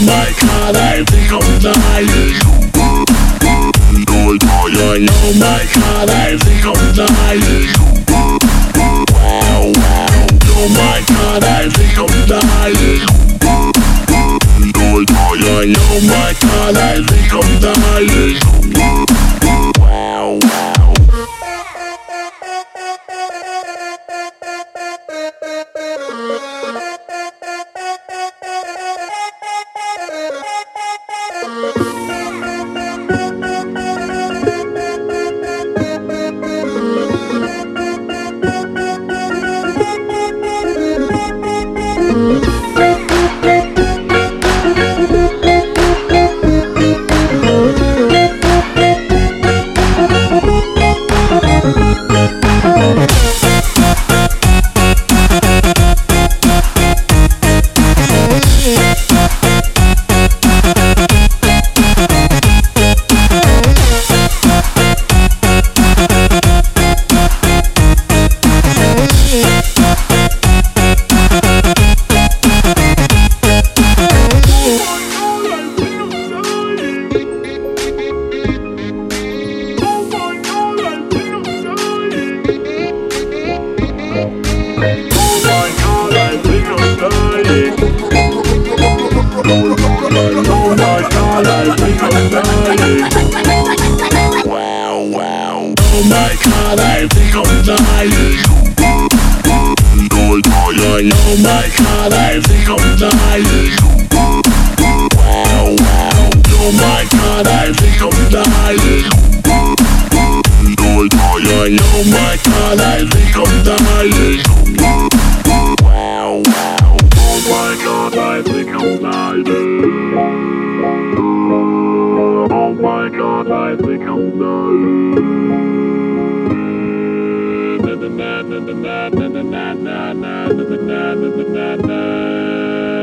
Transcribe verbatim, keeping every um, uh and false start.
my god, I think I'm dying. Oh my god, I think I'm dying. Wow, wow. Oh my god, I think I'm dying. Oh my god, I think I'm dying. Wow, wow. Wow, wow. Oh my god, I think I'm dying. Oh my god, I think I'm dying. Wow, wow. Oh my god, I think I'm dying. Oh my god, I think I'm dying. Wow, wow. Oh my god, I think I'm dying. Oh my god, I think I'm dying. Na na na na na na na na na na na na na na.